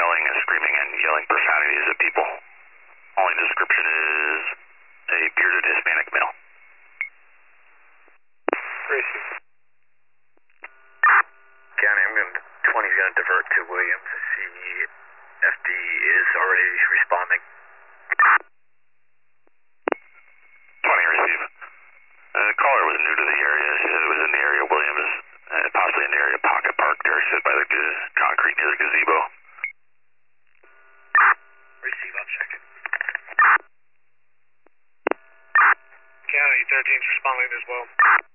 yelling and screaming and yelling profanities at people. Only description is a bearded Hispanic male. Receive. County, I'm going to, 20's going to divert to Williams. I see FD is already responding. 20 receive. The caller was new to the area. She said it was in the area of Williams, possibly in the area of Pocket Park there. She said by the concrete near the gazebo. Receive, I'll check it. County, 13's responding as well.